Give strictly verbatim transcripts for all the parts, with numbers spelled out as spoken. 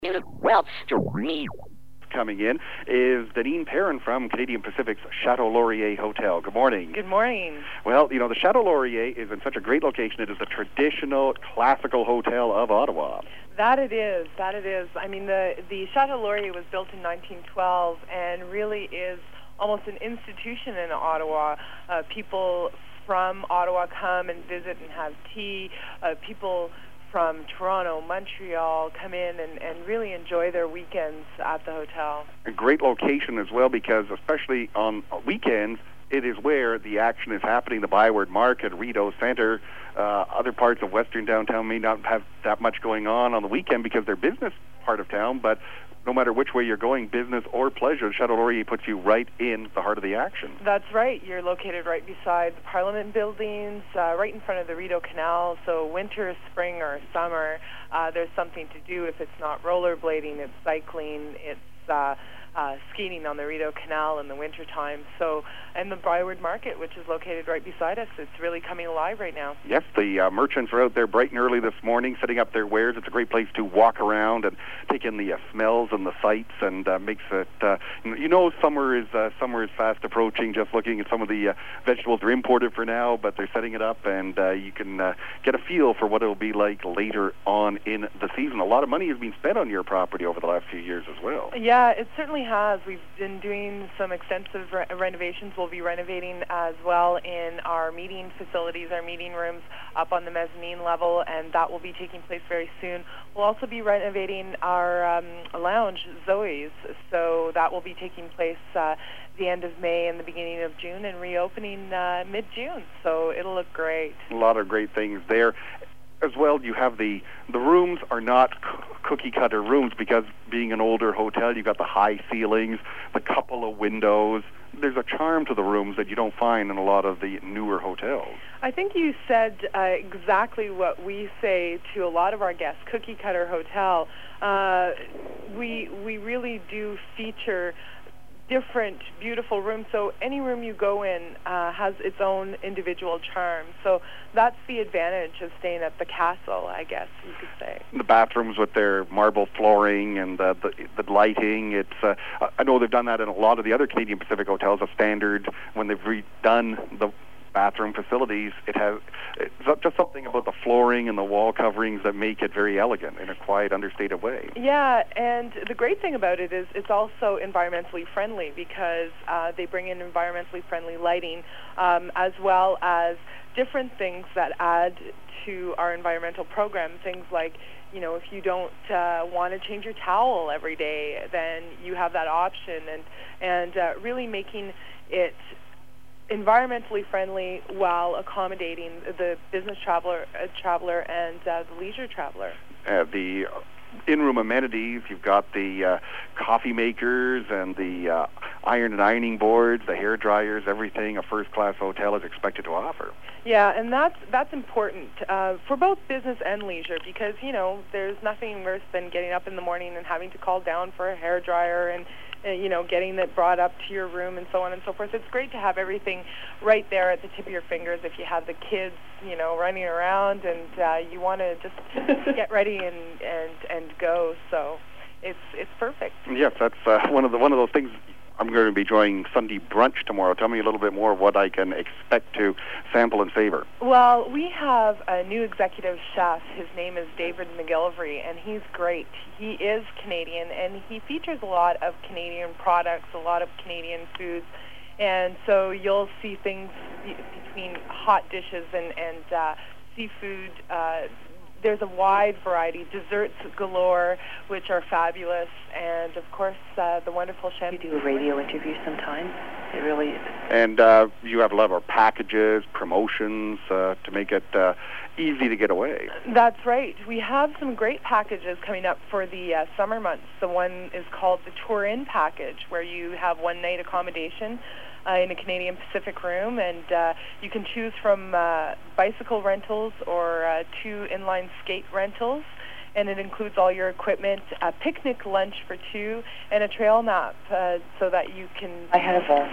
Well, to me. Coming in is Deneen Perrin from Canadian Pacific's Chateau Laurier Hotel. Good morning. Good morning. Well, you know, the Chateau Laurier is in such a great location. It is a traditional, classical hotel of Ottawa. That it is. That it is. I mean, the, the Chateau Laurier was built in nineteen twelve and really is almost an institution in Ottawa. Uh, people from Ottawa come and visit and have tea. Uh, people from Toronto, Montreal, come in and, and really enjoy their weekends at the hotel. A great location as well, because especially on weekends, it is where the action is happening. The Byward Market, Rideau Centre, uh, other parts of Western downtown may not have that much going on on the weekend because they're business part of town, but no matter which way you're going, business or pleasure, Chateau Laurier puts you right in the heart of the action. That's right. You're located right beside the Parliament buildings, uh, right in front of the Rideau Canal. So winter, spring, or summer, uh, there's something to do. If it's not rollerblading, it's cycling, it's uh, uh, skating on the Rideau Canal in the wintertime. So, and the Byward Market, which is located right beside us, it's really coming alive right now. Yes, the uh, merchants are out there bright and early this morning setting up their wares. It's a great place to walk around and take in the uh, smells and the sights, and uh, makes it, uh, you know, summer is uh, summer is fast approaching. Just looking at some of the uh, vegetables, they're imported for now, but they're setting it up, and uh, you can uh, get a feel for what it'll be like later on in the season. A lot of money has been spent on your property over the last few years as well. Yeah, it certainly has. We've been doing some extensive re- renovations. We'll be renovating as well in our meeting facilities, our meeting rooms up on the mezzanine level, and that will be taking place very soon. We'll also be renovating our um, lounge, Zoe's, so that will be taking place uh, the end of May and the beginning of June, and reopening uh, mid-June, so it'll look great. A lot of great things there. As well, you have the the rooms are not c- cookie cutter rooms, because being an older hotel, you've got the high ceilings, the couple of windows. There's a charm to the rooms that you don't find in a lot of the newer hotels. I think you said uh, exactly what we say to a lot of our guests, cookie cutter hotel. Uh, we we really do feature different, beautiful rooms. So any room you go in uh, has its own individual charm. So that's the advantage of staying at the Castle, I guess you could say. The bathrooms with their marble flooring and uh, the the lighting. It's uh, I know they've done that in a lot of the other Canadian Pacific hotels. A standard when they've redone the bathroom facilities, it has it's just something about the flooring and the wall coverings that make it very elegant in a quiet, understated way. Yeah, and the great thing about it is it's also environmentally friendly, because uh, they bring in environmentally friendly lighting, um, as well as different things that add to our environmental program. Things like, you know, if you don't uh, want to change your towel every day, then you have that option, and and uh, really making it environmentally friendly while accommodating the business traveler, uh, traveler and uh, the leisure traveler. Uh, the in-room amenities, you've got the uh, coffee makers and the uh, iron and ironing boards, the hair dryers, everything a first-class hotel is expected to offer. Yeah, and that's that's important uh, for both business and leisure, because, you know, there's nothing worse than getting up in the morning and having to call down for a hair dryer and Uh, you know, getting it brought up to your room and so on and so forth. It's great to have everything right there at the tip of your fingers if you have the kids, you know, running around and uh, you want to just get ready and, and, and go. So it's it's perfect. Yes, that's uh, one of the one of those things. I'm going to be joining Sunday brunch tomorrow. Tell me a little bit more of what I can expect to sample and savor. Well, we have a new executive chef. His name is David McGillivray, and he's great. He is Canadian, and he features a lot of Canadian products, a lot of Canadian foods. And so you'll see things between hot dishes and, and uh, seafood. Uh, There's a wide variety, desserts galore, which are fabulous, and of course uh, the wonderful champagne. We do a radio interview sometimes. It really is. And uh, you have a lot of our packages, promotions uh, to make it uh, easy to get away. That's right. We have some great packages coming up for the uh, summer months. The one is called the Tour In package, where you have one night accommodation Uh, in a Canadian Pacific room, and uh, you can choose from uh, bicycle rentals or uh, two inline skate rentals, and it includes all your equipment, a picnic lunch for two, and a trail nap, uh, so that you can... I have a...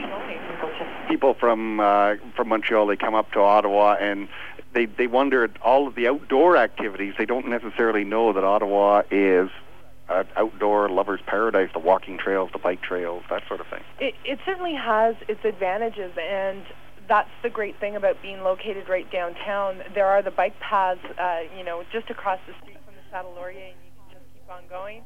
People from uh, from Montreal, they come up to Ottawa, and they, they wonder at all of the outdoor activities. They don't necessarily know that Ottawa is uh, outdoor lover's paradise, the walking trails, the bike trails, that sort of thing. It, it certainly has its advantages, and that's the great thing about being located right downtown. There are the bike paths, uh, you know, just across the street from the Saddle Laurier, and you can just keep on going.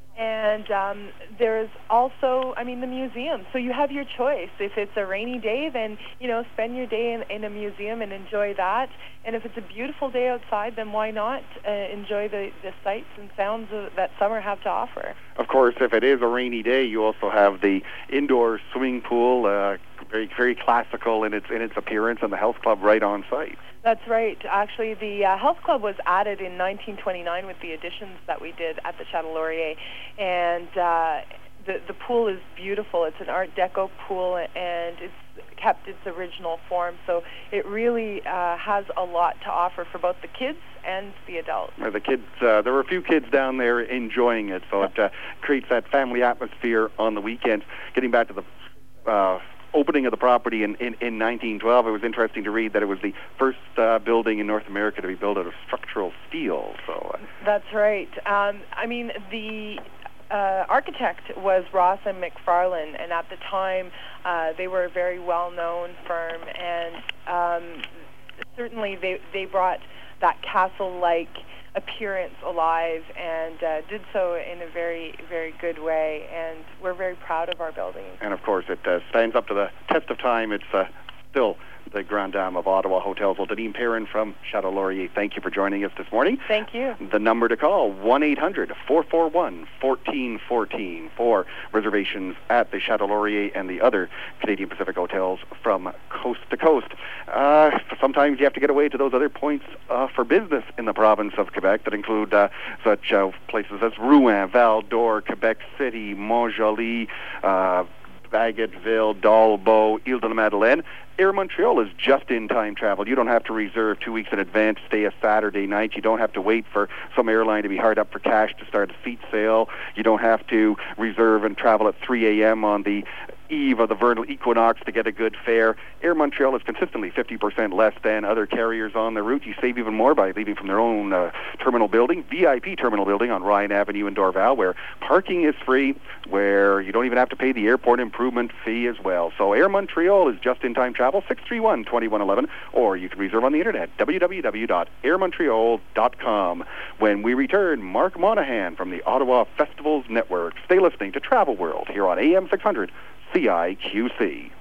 And um, there's also, I mean, the museum. So you have your choice. If it's a rainy day, then, you know, spend your day in, in a museum and enjoy that. And if it's a beautiful day outside, then why not uh, enjoy the, the sights and sounds of, that summer have to offer? Of course, if it is a rainy day, you also have the indoor swimming pool, uh, very very classical in its in its appearance, and the health club right on site. That's right. Actually, the uh, health club was added in nineteen twenty-nine with the additions that we did at the Chateau Laurier, and uh, the the pool is beautiful. It's an Art Deco pool, and it's kept its original form. So it really uh, has a lot to offer for both the kids and the adults. The kids, uh, there were a few kids down there enjoying it, so it uh, creates that family atmosphere on the weekends. Getting back to the Uh, opening of the property in, in, in nineteen twelve, it was interesting to read that it was the first uh, building in North America to be built out of structural steel. So uh, that's right. Um, I mean, the uh, architect was Ross and McFarlane, and at the time uh, they were a very well-known firm, and um, certainly they, they brought that castle-like appearance alive, and uh, did so in a very, very good way, and we're very proud of our building. And of course, it uh, stands up to the test of time. It's uh, still the Grande Dame of Ottawa Hotels. Well, Deneen Perrin from Chateau Laurier, thank you for joining us this morning. Thank you. The number to call, one eight hundred, four four one, one four one four for reservations at the Chateau Laurier and the other Canadian Pacific hotels from coast to coast. Uh, sometimes you have to get away to those other points uh, for business in the province of Quebec that include uh, such uh, places as Rouen, Val-d'Or, Quebec City, Montjoli, uh, Bagotville, Dolbeau, Ile-de-la-Madeleine. Air Montreal is just-in-time travel. You don't have to reserve two weeks in advance, stay a Saturday night. You don't have to wait for some airline to be hard up for cash to start a seat sale. You don't have to reserve and travel at three a.m. on the eve of the vernal equinox to get a good fare. Air Montreal is consistently fifty percent less than other carriers on the route. You save even more by leaving from their own uh, terminal building, V I P terminal building on Ryan Avenue in Dorval, where parking is free, where you don't even have to pay the airport improvement fee as well. So Air Montreal is just-in-time travel, six three one, two one one one, or you can reserve on the internet, w w w dot air montreal dot com. When we return, Mark Monahan from the Ottawa Festivals Network. Stay listening to Travel World here on A M six hundred. C I Q C.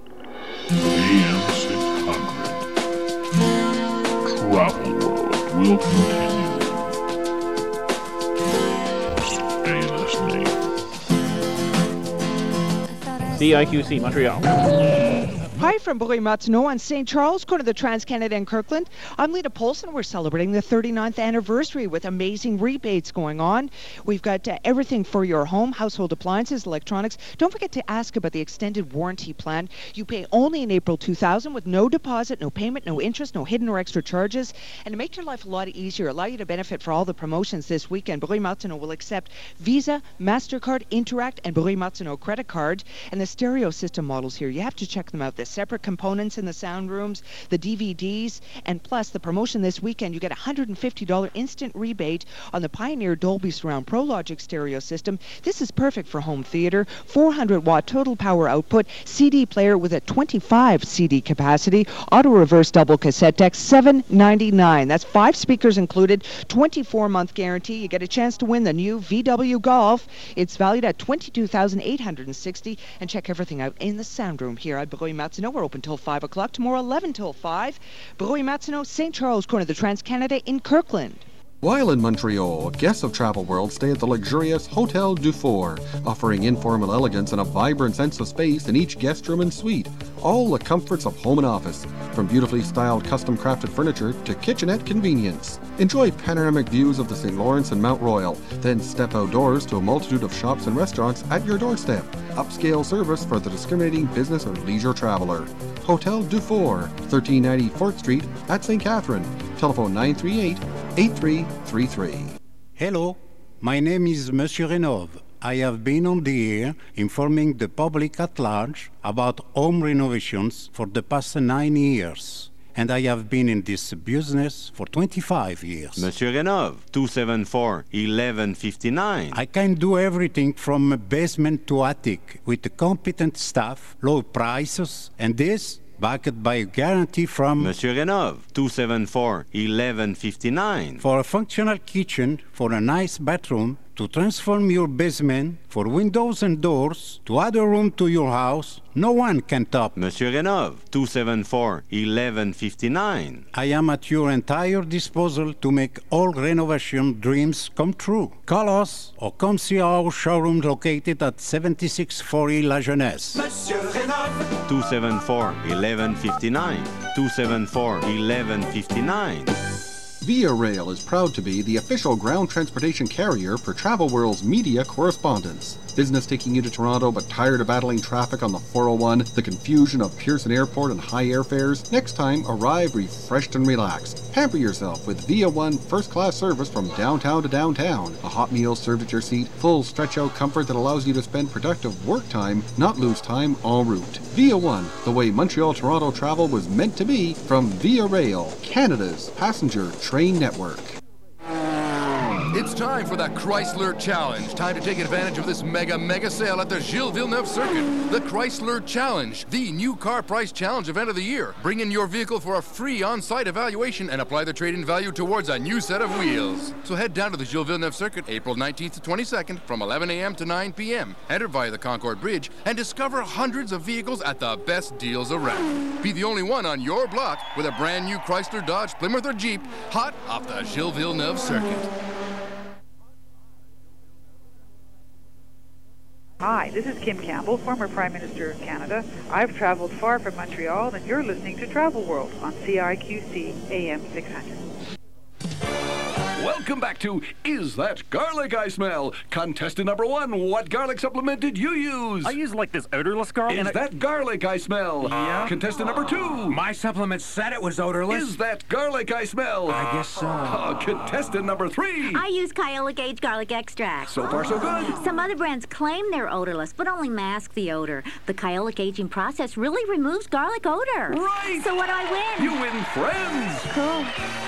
A M six hundred. Travel World will continue. Stay listening. C I Q C, Montreal. Hi from Bourg-Martineau on Saint Charles, corner of the Trans-Canada and Kirkland. I'm Lita Polson. We're celebrating the thirty-ninth anniversary with amazing rebates going on. We've got uh, everything for your home, household appliances, electronics. Don't forget to ask about the extended warranty plan. You pay only in April two thousand with no deposit, no payment, no interest, no hidden or extra charges. And to make your life a lot easier, allow you to benefit for all the promotions this weekend, Bourg-Martineau will accept Visa, MasterCard, Interact, and Bourg-Martineau credit card. And the stereo system models here, you have to check them out. The separate components in the sound rooms, the D V Ds, and plus the promotion this weekend, you get a one hundred fifty dollars instant rebate on the Pioneer Dolby Surround ProLogic stereo system. This is perfect for home theater, four hundred watt total power output, C D player with a twenty-five C D capacity, auto reverse double cassette deck, seven ninety-nine. That's five speakers included, twenty-four month guarantee. You get a chance to win the new V W Golf. It's valued at twenty-two thousand eight hundred sixty dollars. And check everything out in the sound room here at Bourg-Martineau. We're open till five o'clock. Tomorrow, eleven till five. Bourg-Martineau, Saint Charles, corner of the Trans-Canada in Kirkland. While in Montreal, guests of Travel World stay at the luxurious Hotel Dufour, offering informal elegance and a vibrant sense of space in each guest room and suite. All the comforts of home and office, from beautifully styled custom-crafted furniture to kitchenette convenience. Enjoy panoramic views of the Saint Lawrence and Mount Royal, then step outdoors to a multitude of shops and restaurants at your doorstep. Upscale service for the discriminating business or leisure traveler. Hotel Dufour, thirteen ninety fourth Street at Saint Catherine. Telephone nine three eight, eight three three three. Hello, my name is Monsieur Renov. I have been on the air informing the public at large about home renovations for the past nine years. and I have been in this business for twenty-five years. Monsieur Renov, two seven four, eleven fifty-nine. I can do everything from basement to attic with a competent staff, low prices, and this backed by a guarantee from Monsieur Renov, two seven four, eleven fifty-nine. For a functional kitchen, for a nice bathroom, to transform your basement, for windows and doors, to add a room to your house, no one can top. Monsieur Renov, two seven four, eleven fifty-nine. I am at your entire disposal to make all renovation dreams come true. Call us or come see our showroom located at seventy-six forty La Jeunesse. Monsieur Renov, two seven four, eleven fifty-nine. two seven four, eleven fifty-nine. Via Rail is proud to be the official ground transportation carrier for Travel World's media correspondents. Business taking you to Toronto but tired of battling traffic on the four oh one, the confusion of Pearson Airport and high airfares? Next time, arrive refreshed and relaxed. Pamper yourself with Via One first-class service from downtown to downtown. A hot meal served at your seat, full stretch-out comfort that allows you to spend productive work time, not lose time en route. Via One, the way Montreal-Toronto travel was meant to be, from Via Rail, Canada's passenger train network. It's time for the Chrysler Challenge. Time to take advantage of this mega, mega sale at the Gilles Villeneuve Circuit. The Chrysler Challenge, the new car price challenge event of the year. Bring in your vehicle for a free on-site evaluation and apply the trade-in value towards a new set of wheels. So head down to the Gilles Villeneuve Circuit April nineteenth to twenty-second from eleven a m to nine p m Enter via the Concord Bridge and discover hundreds of vehicles at the best deals around. Be the only one on your block with a brand new Chrysler, Dodge, Plymouth, or Jeep hot off the Gilles Villeneuve Circuit. Hi, this is Kim Campbell, former Prime Minister of Canada. I've traveled far from Montreal, and you're listening to Travel World on C I Q C A M six hundred. Welcome back to Is That Garlic I Smell? Contestant number one, what garlic supplement did you use? I use like this odorless garlic. Is that garlic I smell? Yeah. Contestant number two. My supplement said it was odorless. Is that garlic I smell? I guess so. Uh, contestant number three. I use Kiowa Gauge garlic extract. So far, so good. Some other brands claim they're odorless, but only mask the odor. The Kiowa aging process really removes garlic odor. Right. So what do I win? You win friends. Cool.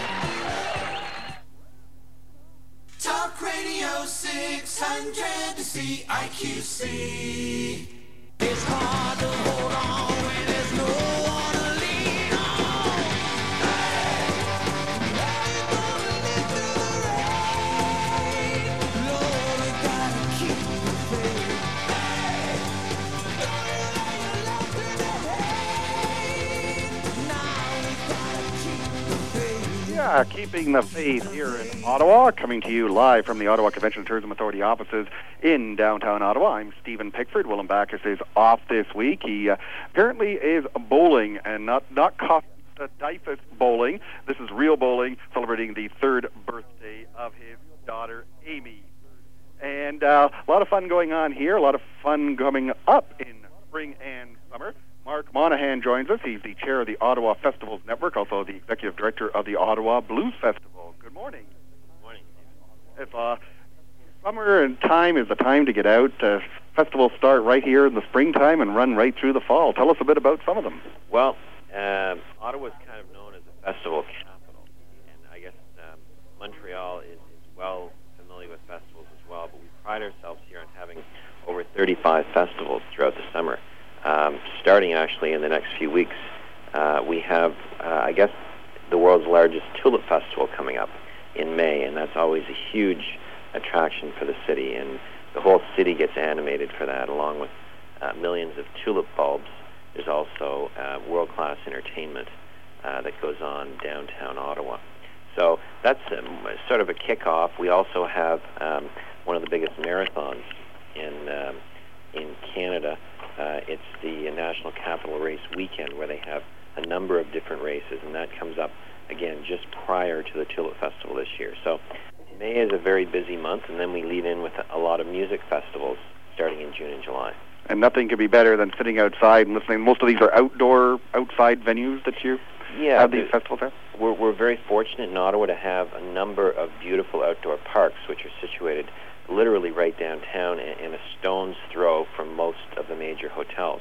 Talk Radio six hundred C I Q C. It's hard to hold on when there's no one to lean on. Hey, ain't gonna live through the rain. Lord, we gotta keep the faith. Hey, don't you know you left in the hay? Now we gotta keep the faith. Yeah, keeping the faith here in Ottawa, coming to you live from the Ottawa Convention and Tourism Authority offices in downtown Ottawa. I'm Stephen Pickford. Willem Backus is off this week. He uh, apparently is bowling, and not not Costadifus bowling. This is real bowling, celebrating the third birthday of his daughter, Amy. And uh, a lot of fun going on here, a lot of fun coming up in spring and summer. Mark Monahan joins us. He's the chair of the Ottawa Festivals Network, also the executive director of the Ottawa Blues Festival. Good morning. Good morning. If uh, summer and time is the time to get out, uh, festivals start right here in the springtime and run right through the fall. Tell us a bit about some of them. Well, um, Ottawa is kind of known as a festival capital, and I guess um, Montreal is, is well familiar with festivals as well, but we pride ourselves here on having over thirty-five festivals throughout the summer. Um, starting actually in the next few weeks, uh, we have, uh, I guess, the world's largest tulip festival coming up in May, and that's always a huge attraction for the city, and the whole city gets animated for that, along with uh, millions of tulip bulbs. There's also uh, world-class entertainment uh, that goes on downtown Ottawa. So that's um, sort of a kickoff. We also have um, one of the biggest marathons in um, in Canada. Uh, it's the National Capital Race Weekend, where they have a number of different races, and that comes up, again, just prior to the Tulip Festival this year. So May is a very busy month, and then we lead in with a lot of music festivals starting in June and July. And nothing could be better than sitting outside and listening. Most of these are outdoor, outside venues that you yeah, have these festivals at? We're, we're very fortunate in Ottawa to have a number of beautiful outdoor parks, which are situated literally right downtown in a stone's throw from most of the major hotels.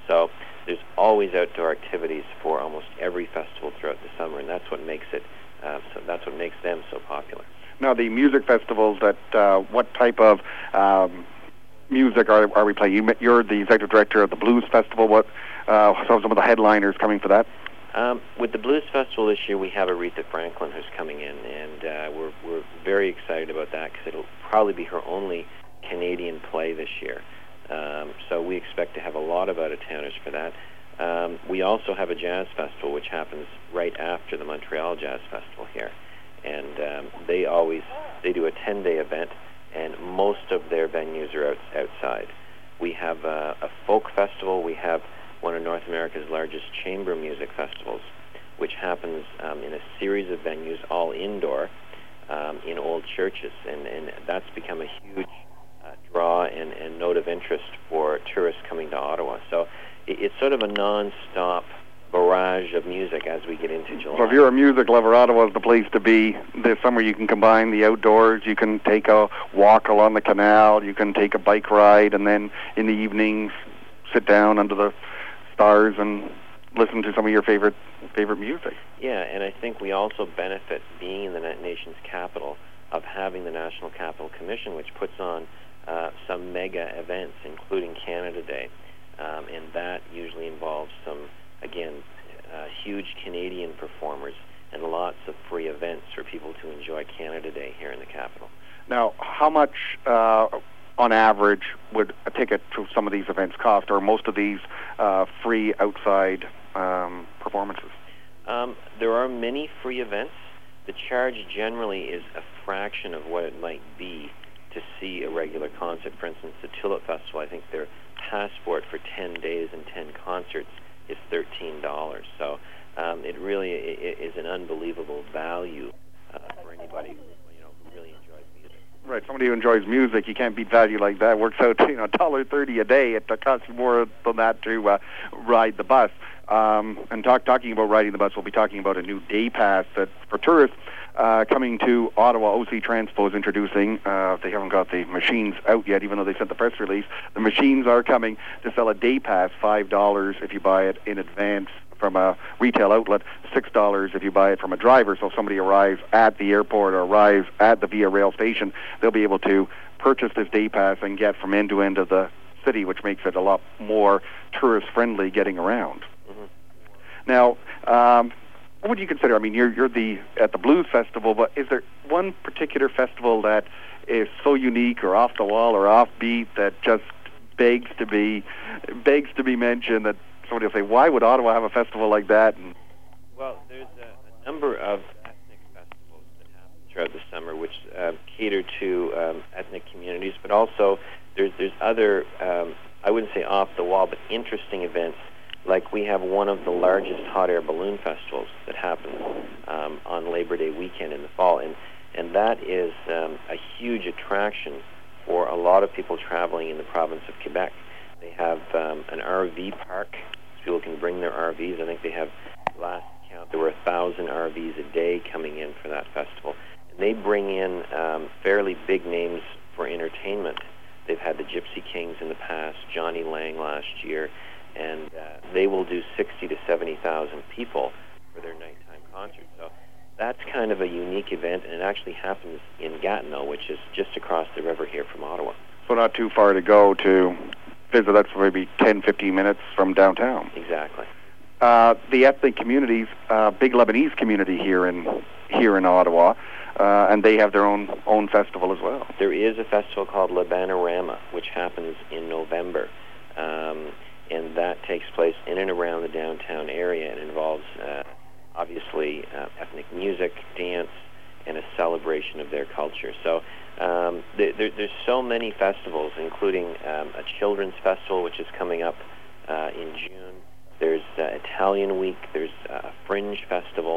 So there's always outdoor activities for almost every festival throughout the summer, and that's what makes it. Uh, so that's what makes them so popular. Now, the music festivals. That uh, what type of um, music are are we playing? You, you're the executive director of the Blues Festival. What uh, some of the headliners coming for that? Um, with the Blues Festival this year, we have Aretha Franklin who's coming in, and uh, we're we're very excited about that because it'll probably be her only Canadian play this year. Um, so we expect to have a lot of out-of-towners for that. Um, we also have a jazz festival, which happens right after the Montreal Jazz Festival here, and um, they always they do a ten-day event, and most of their venues are out, outside. We have uh, a folk festival. We have one of North America's largest chamber music festivals, which happens um, in a series of venues, all indoor, um, in old churches, and, and that's become a huge uh, draw and, and note of interest for tourists coming to Ottawa. So it, it's sort of a non-stop barrage of music as we get into July. So if you're a music lover, Ottawa's the place to be. This summer you can combine the outdoors, you can take a walk along the canal, you can take a bike ride, and then in the evenings sit down under the stars and listen to some of your favorite favorite music. Yeah, and I think we also benefit, being in the nation's capital, of having the National Capital Commission, which puts on uh, some mega events, including Canada Day, um, and that usually involves some, again, uh, huge Canadian performers and lots of free events for people to enjoy Canada Day here in the capital. Now, how much, uh, on average, would a ticket to some of these events cost, or most of these uh, free outside um, performances? Um, there are many free events. The charge generally is a fraction of what it might be to see a regular concert. For instance, the Tulip Festival, I think their passport for ten days and ten concerts is thirteen dollars. So um, it really i- is an unbelievable value uh, for anybody who, you know, who really enjoys music. Right, somebody who enjoys music, you can't beat value like that. Works out to, you know, one dollar thirty a day. It uh, costs you more than that to uh, ride the bus. Um, and talk, talking about riding the bus, we'll be talking about a new day pass that for tourists uh, coming to Ottawa. O C Transpo is introducing. Uh, they haven't got the machines out yet, even though they sent the press release. The machines are coming to sell a day pass, five dollars if you buy it in advance from a retail outlet, six dollars if you buy it from a driver. So if somebody arrives at the airport or arrives at the Via Rail station, they'll be able to purchase this day pass and get from end to end of the city, which makes it a lot more tourist-friendly getting around. Mm-hmm. Now, um, what would you consider? I mean, you're you're the at the Blues Festival, but is there one particular festival that is so unique or off the wall or offbeat that just begs to be begs to be mentioned, that somebody will say, why would Ottawa have a festival like that? And Well, there's a, a number of ethnic festivals that happen throughout the summer, which uh, cater to um, ethnic communities, but also there's there's other, um, I wouldn't say off the wall, but interesting events. Like we have one of the largest hot air balloon festivals that happens um, on Labor Day weekend in the fall, and and that is um, a huge attraction for a lot of people traveling in the province of Quebec. They have um, an R V park, so people can bring their R Vs. I think they have, last count, there were a thousand R Vs a day coming in for that festival. And they bring in um, fairly big names for entertainment. They've had the Gypsy Kings in the past, Johnny Lang last year, and uh, they will do sixty to seventy thousand people for their nighttime concert. So that's kind of a unique event, and it actually happens in Gatineau, which is just across the river here from Ottawa. so not too far to go to visit. That's maybe ten, fifteen minutes from downtown. Exactly. Uh, the ethnic communities, uh, big Lebanese community here in here in Ottawa, uh, and they have their own own festival as well. There is a festival called Lebanorama, which happens in November, um, and that takes place in and around the downtown area and involves uh, obviously uh, ethnic music, dance, and a celebration of their culture. So um, there, there, there's so many festivals, including um, a children's festival, which is coming up uh, in June. There's uh, Italian Week. There's uh, a Fringe Festival.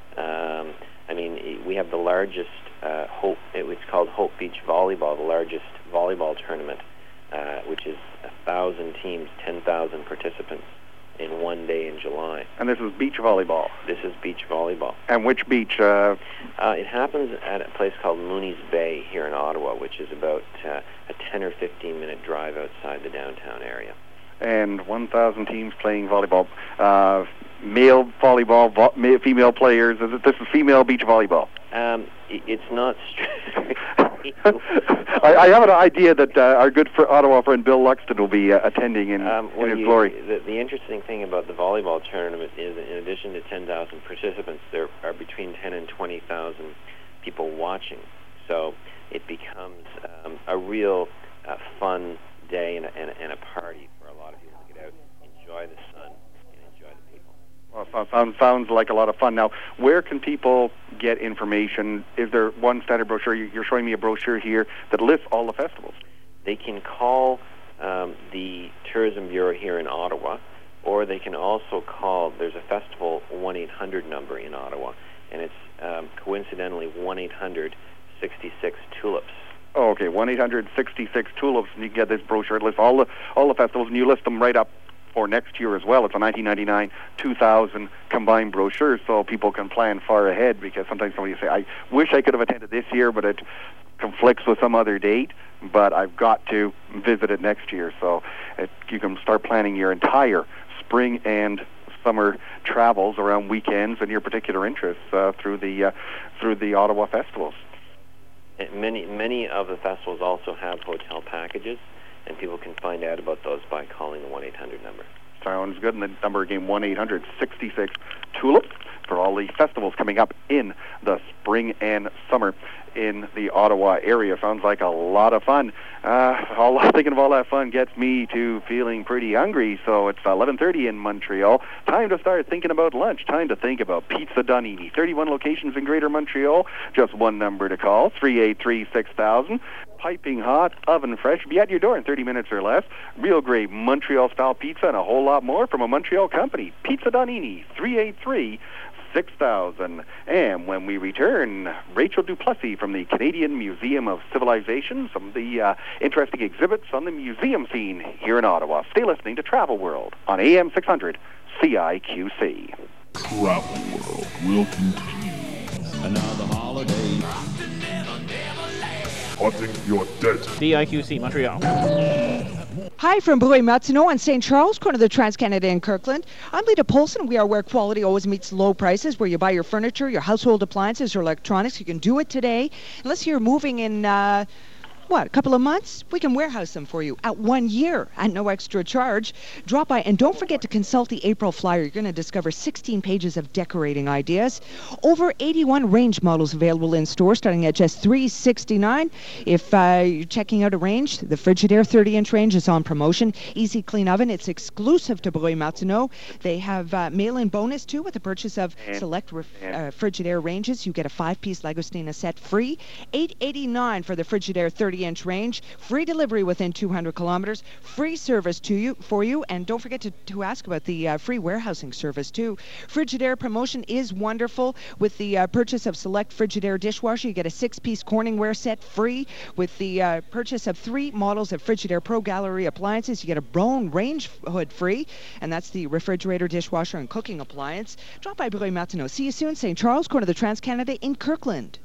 Um, I mean, we have the largest uh, Hope. It's called Hope Beach Volleyball, the largest volleyball tournament, uh, which is a thousand teams, ten thousand participants in one day in July. And this is beach volleyball. This is beach volleyball. And which beach? Uh... Uh, it happens at a place called Mooney's Bay here in Ottawa, which is about uh, a ten or fifteen minute drive outside the downtown area. and one thousand teams playing volleyball. Uh, male volleyball, vo- male, female players. Is it, this is female beach volleyball. Um, i- it's not. I, I have an idea that uh, our good fr- Ottawa friend Bill Luxton will be uh, attending in, Um, in well, his you, glory. The, the interesting thing about the volleyball tournament is, in addition to ten thousand participants, there are between ten and twenty thousand people watching. So it becomes um, a real uh, fun day and a, and, a, and a party for a lot of people to get out, enjoy the sun, and enjoy the people. Well, so- sounds sounds like a lot of fun. Now, where can people get information? Is there one standard brochure? You- You're showing me a brochure here that lists all the festivals. They can call um, the Tourism Bureau here in Ottawa, or they can also call, there's a festival one eight hundred number in Ottawa, and it's um, coincidentally one eight hundred sixty-six tulips. Oh, okay, one eight hundred sixty-six tulips, and you can get this brochure. It lists all the all the festivals, and you list them right up for next year as well. It's a nineteen ninety-nine two thousand combined brochure, so people can plan far ahead, because sometimes somebody will say, I wish I could have attended this year, but it conflicts with some other date, but I've got to visit it next year. So it, you can start planning your entire spring and summer travels around weekends and your particular interests uh, through the uh, through the Ottawa festivals. And many many of the festivals also have hotel packages, and people can find out about those by calling the one eight hundred number. Sounds good. And the number again, one eight hundred sixty-six TULIP, for all the festivals coming up in the spring and summer in the Ottawa area. Sounds like a lot of fun. Uh, all thinking of all that fun gets me to feeling pretty hungry. So it's eleven thirty in Montreal. Time to start thinking about lunch. Time to think about Pizza Donini. thirty-one locations in Greater Montreal. Just one number to call: three eight three six thousand. Piping hot, oven fresh, be at your door in thirty minutes or less. Real great Montreal-style pizza and a whole lot more from a Montreal company. Pizza Donini, three eight three six thousand. And when we return, Rachel Duplessis from the Canadian Museum of Civilization, some of the uh, interesting exhibits on the museum scene here in Ottawa. Stay listening to Travel World on A M six hundred C I Q C. Travel World will continue. Another holiday. Hunting your dead. D I Q C Montreal. Hi from Brouille Martineau on Saint Charles, corner of the Trans-Canada in Kirkland. I'm Lita Polson. We are where quality always meets low prices, where you buy your furniture, your household appliances, or electronics. You can do it today. Unless you're moving in, uh, what, a couple of months? We can warehouse them for you at one year at no extra charge. Drop by and don't forget to consult the April flyer. You're going to discover sixteen pages of decorating ideas. Over eighty-one range models available in store, starting at just three hundred sixty-nine dollars. If uh, you're checking out a range, the Frigidaire thirty-inch range is on promotion. Easy Clean Oven, it's exclusive to Brouille Martineau. They have uh, mail-in bonus, too, with the purchase of select ref- uh, Frigidaire ranges. You get a five-piece Lagostina set free. eight hundred eighty-nine dollars for the Frigidaire thirty-inch range. Free delivery within two hundred kilometers. Free service to you for you. And don't forget to, to ask about the uh, free warehousing service, too. Frigidaire promotion is wonderful. With the uh, purchase of select Frigidaire dishwasher, you get a six-piece Corningware set free. With the uh, purchase of three models of Frigidaire Pro Gallery appliances, you get a Brown range hood free. And that's the refrigerator, dishwasher, and cooking appliance. Drop by Brouille Martineau. See you soon, Saint Charles, corner of the Trans-Canada in Kirkland.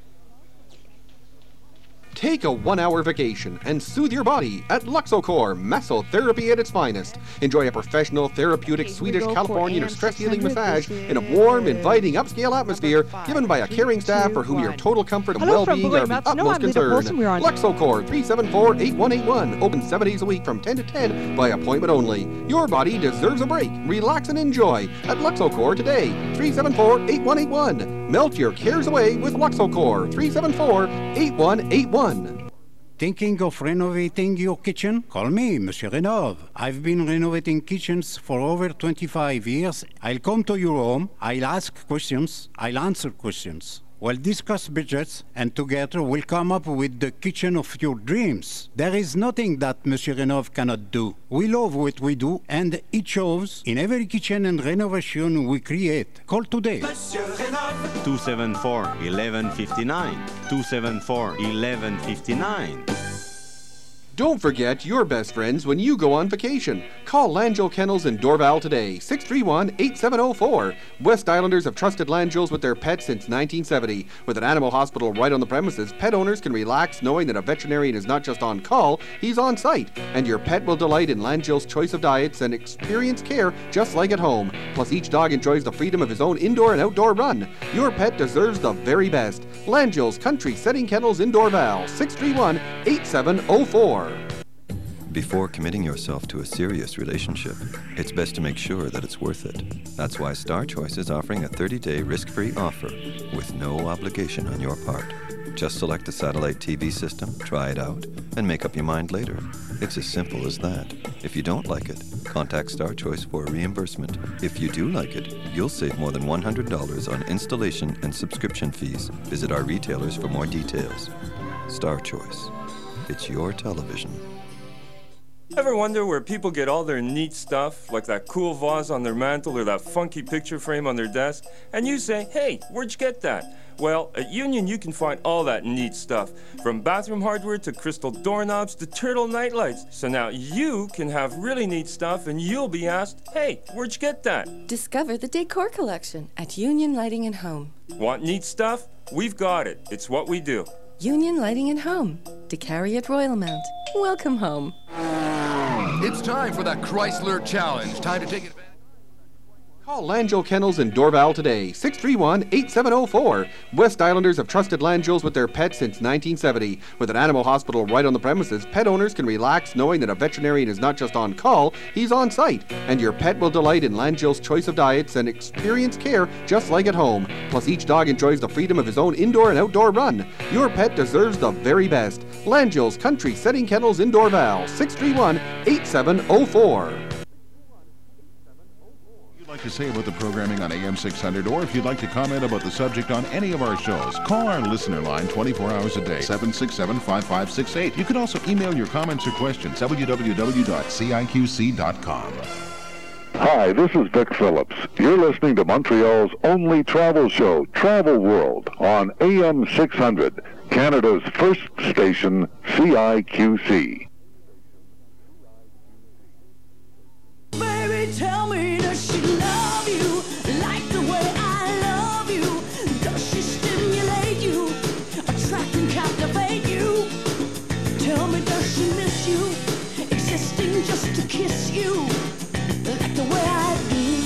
Take a one-hour vacation and soothe your body at Luxocor, Massotherapy at its finest. Enjoy a professional, therapeutic, Swedish, Californian, or stress-healing massage in a warm, inviting, upscale atmosphere given by a caring staff for whom your total comfort and Hello from well-being Brouille are the Martineau. utmost I'm Lita concern. Polson. We're on- Luxocor, three seven four, eight one eight one. Open seven days a week from ten to ten by appointment only. Your body deserves a break. Relax and enjoy at Luxocor today. three seven four, eight one eight one. Melt your cares away with Luxocor. three seven four, eight one eight one. Thinking of renovating your kitchen? Call me, Monsieur Renov. I've been renovating kitchens for over twenty-five years. I'll come to your home, I'll ask questions, I'll answer questions. We'll discuss budgets, and together we'll come up with the kitchen of your dreams. There is nothing that Monsieur Renov cannot do. We love what we do, and it shows in every kitchen and renovation we create. Call today. two seven four, one one five nine. two seven four, one one five nine. Don't forget your best friends when you go on vacation. Call Langeau Kennels in Dorval today, six three one, eight seven zero four. West Islanders have trusted Langeaus with their pets since nineteen seventy. With an animal hospital right on the premises, pet owners can relax knowing that a veterinarian is not just on call, he's on site. And your pet will delight in Langeau's choice of diets and experience care just like at home. Plus, each dog enjoys the freedom of his own indoor and outdoor run. Your pet deserves the very best. Langeau's Country Setting Kennels in Dorval, six three one, eight seven zero four. Before committing yourself to a serious relationship, it's best to make sure that it's worth it. That's why Star Choice is offering a thirty-day risk-free offer with no obligation on your part. Just select a satellite T V system, try it out, and make up your mind later. It's as simple as that. If you don't like it, contact Star Choice for a reimbursement. If you do like it, you'll save more than one hundred dollars on installation and subscription fees. Visit our retailers for more details. Star Choice. It's your television. Ever wonder where people get all their neat stuff, like that cool vase on their mantle or that funky picture frame on their desk? And you say, hey, where'd you get that? Well, at Union you can find all that neat stuff, from bathroom hardware to crystal doorknobs to turtle nightlights. So now you can have really neat stuff and you'll be asked, hey, where'd you get that? Discover the Decor Collection at Union Lighting and Home. Want neat stuff? We've got it. It's what we do. Union Lighting and Home. To carry at Royalmount. Welcome home. It's time for the Chrysler Challenge. Time to take advantage. Call Langeau Kennels in Dorval today, six three one, eight seven zero four. West Islanders have trusted Langeaus with their pets since nineteen seventy. With an animal hospital right on the premises, pet owners can relax knowing that a veterinarian is not just on call, he's on site. And your pet will delight in Langeaus choice of diets and experience care just like at home. Plus, each dog enjoys the freedom of his own indoor and outdoor run. Your pet deserves the very best. Langeau's Country Setting Kennels in Dorval, six three one, eight seven zero four. Like to say about the programming on A M six hundred, or if you'd like to comment about the subject on any of our shows, call our listener line twenty-four hours a day, seven six seven, five five six eight. You can also email your comments or questions, w w w dot c i q c dot com. Hi, this is Vic Phillips. You're listening to Montreal's only travel show, Travel World, on A M six hundred, Canada's first station, C I Q C. Baby, tell me, does she love you like the way I love you? Does she stimulate you, attract and captivate you? Tell me, does she miss you, existing just to kiss you like the way I do?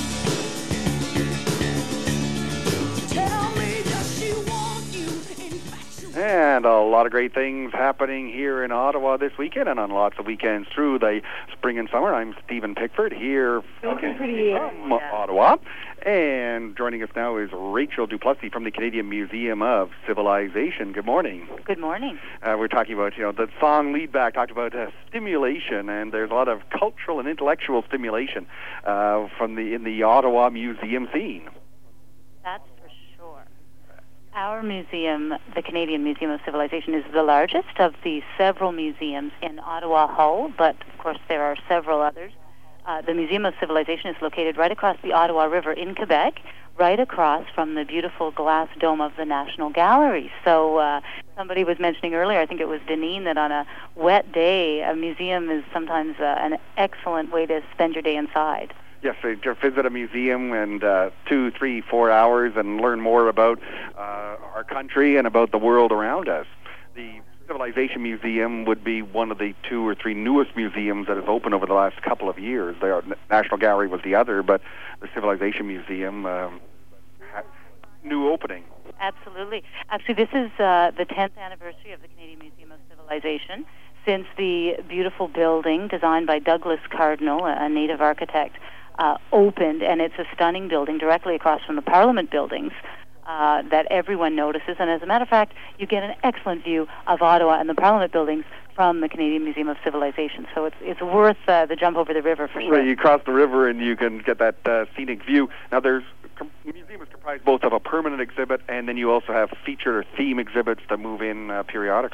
Tell me, does she want you infatuated? And a lot of great things happening here in Ottawa this weekend and on lots of weekends through the spring and summer. I'm Stephen Pickford here Looking pretty from Ottawa. And joining us now is Rachel Duplessis from the Canadian Museum of Civilization. Good morning. Good morning. Uh, we're talking about, you know, the song lead back talked about uh, stimulation, and there's a lot of cultural and intellectual stimulation uh, from the in the Ottawa museum scene. That's for sure. Our museum, the Canadian Museum of Civilization, is the largest of the several museums in Ottawa Hull, but of course there are several others. Uh, the Museum of Civilization is located right across the Ottawa River in Quebec, right across from the beautiful glass dome of the National Gallery. So uh, somebody was mentioning earlier, I think it was Deneen, that on a wet day, a museum is sometimes uh, an excellent way to spend your day inside. Yes, so to visit a museum and uh, two, three, four hours and learn more about uh, our country and about the world around us. The Civilization Museum would be one of the two or three newest museums that has opened over the last couple of years. The National Gallery was the other, but the Civilization Museum, um, ha- new opening. Absolutely. Actually, this is uh, the tenth anniversary of the Canadian Museum of Civilization, since the beautiful building designed by Douglas Cardinal, a native architect, uh, opened, and it's a stunning building directly across from the Parliament buildings. Uh, that everyone notices, and as a matter of fact, you get an excellent view of Ottawa and the Parliament buildings from the Canadian Museum of Civilization. So it's it's worth uh, the jump over the river for sure. Right, you cross the river and you can get that uh, scenic view. Now, there's the museum is comprised both of a permanent exhibit and then you also have feature or theme exhibits that move in uh, periodically.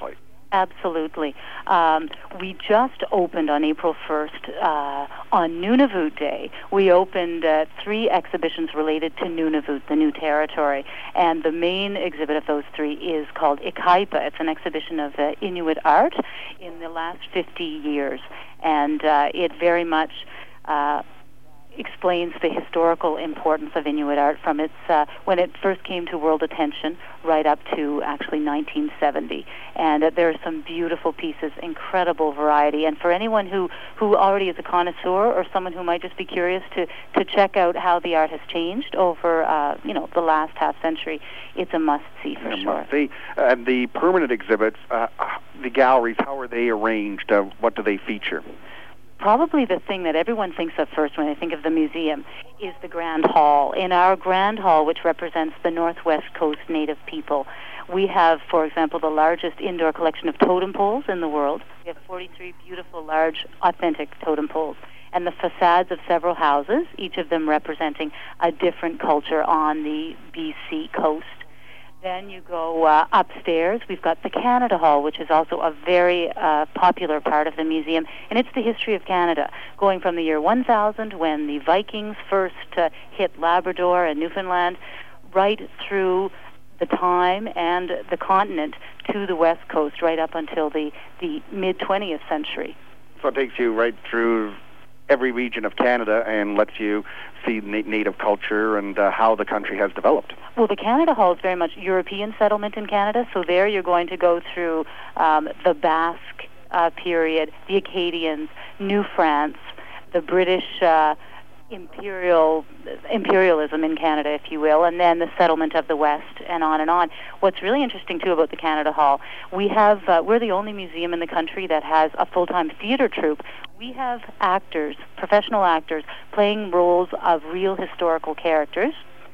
Absolutely. Um, we just opened on April first, uh, on Nunavut Day. We opened uh, three exhibitions related to Nunavut, the new territory. And the main exhibit of those three is called Ikaipa. It's an exhibition of uh, Inuit art in the last fifty years. And uh, it very much uh, explains the historical importance of Inuit art from its uh, when it first came to world attention right up to actually nineteen seventy. And uh, there are some beautiful pieces, incredible variety. And for anyone who, who already is a connoisseur or someone who might just be curious to, to check out how the art has changed over uh, you know the last half century, it's a must-see for A sure. must-see. And the permanent exhibits, uh, the galleries, how are they arranged? Uh, what do they feature? Probably the thing that everyone thinks of first when they think of the museum is the Grand Hall. In our Grand Hall, which represents the Northwest Coast Native people, we have, for example, the largest indoor collection of totem poles in the world. We have forty-three beautiful, large, authentic totem poles. And the facades of several houses, each of them representing a different culture on the B C coast. Then you go uh, upstairs. We've got the Canada Hall, which is also a very uh, popular part of the museum, and it's the history of Canada, going from the year one thousand, when the Vikings first uh, hit Labrador and Newfoundland, right through the time and the continent to the west coast, right up until the, the mid-twentieth century. So it takes you right through every region of Canada and lets you see na- native culture and uh, how the country has developed. Well, the Canada Hall is very much European settlement in Canada, so there you're going to go through um, the Basque uh, period, the Acadians, New France, the British uh, imperial imperialism in Canada, if you will, and then the settlement of the West, and on and on. What's really interesting, too, about the Canada Hall, we have, uh, we're the only museum in the country that has a full-time theater troupe. We have actors, professional actors, playing roles of real historical characters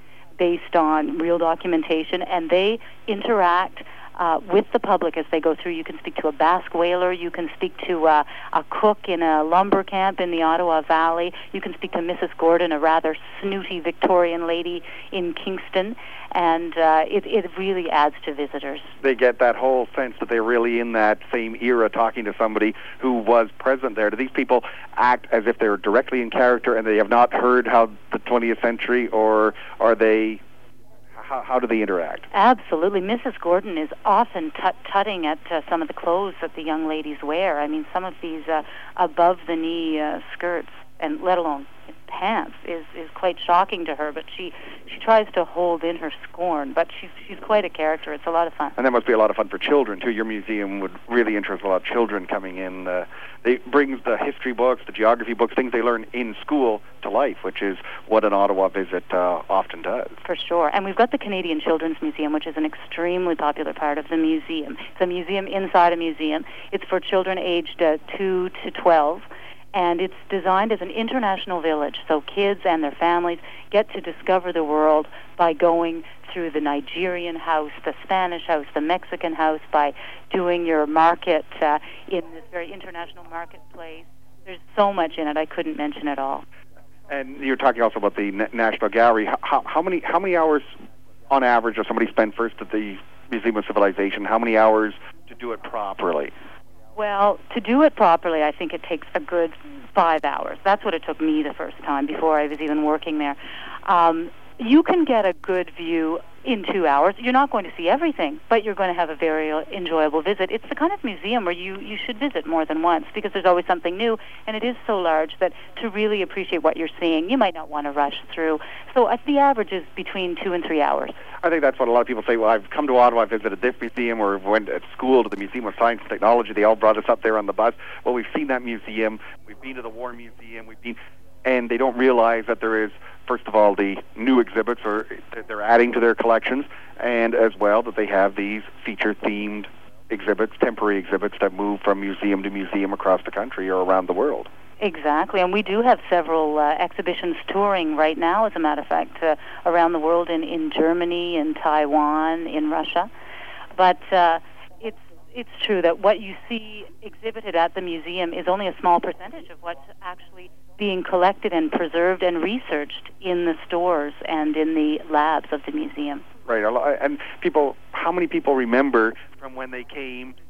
based on real documentation, and they interact uh, with the public as they go through. You can speak to a Basque whaler, you can speak to uh, a cook in a lumber camp in the Ottawa Valley, you can speak to Missus Gordon, a rather snooty Victorian lady in Kingston, and uh, it, it really adds to visitors. They get that whole sense that they're really in that same era talking to somebody who was present there. Do these people act as if they're directly in character and they have not heard how the twentieth century, or are they... How, how do they interact? Absolutely. Missus Gordon is often tut-tutting at uh, some of the clothes that the young ladies wear. I mean, some of these uh, above-the-knee uh, skirts, and let alone pants, is, is quite shocking to her, but she, she tries to hold in her scorn. But she's, she's quite a character. It's a lot of fun. And that must be a lot of fun for children, too. Your museum would really interest a lot of children coming in. Uh, it brings the history books, the geography books, things they learn in school to life, which is what an Ottawa visit uh, often does. For sure. And we've got the Canadian Children's Museum, which is an extremely popular part of the museum. It's a museum inside a museum. It's for children aged uh, two to twelve. And it's designed as an international village, so kids and their families get to discover the world by going through the Nigerian house, the Spanish house, the Mexican house, by doing your market uh, in this very international marketplace. There's so much in it, I couldn't mention it all. And you're talking also about the Na- National Gallery. How, how many how many hours, on average, does somebody spend first at the Museum of Civilization? How many hours to do it properly? Well, to do it properly, I think it takes a good five hours. That's what it took me the first time before I was even working there. Um, you can get a good view in two hours. You're not going to see everything, but you're going to have a very enjoyable visit. It's the kind of museum where you, you should visit more than once, because there's always something new, and it is so large that to really appreciate what you're seeing, you might not want to rush through. So uh, the average is between two and three hours. I think that's what a lot of people say. Well, I've come to Ottawa, I visited this museum, or went at school to the Museum of Science and Technology. They all brought us up there on the bus. Well, we've seen that museum. We've been to the War Museum. We've been... And they don't realize that there is, first of all, the new exhibits, or they're adding to their collections, and as well that they have these feature-themed exhibits, temporary exhibits that move from museum to museum across the country or around the world. Exactly, and we do have several uh, exhibitions touring right now, as a matter of fact, uh, around the world, in, in Germany, in Taiwan, in Russia. But uh, it's it's true that what you see exhibited at the museum is only a small percentage of what's actually being collected and preserved and researched in the stores and in the labs of the museum. Right, and people, how many people remember from when they came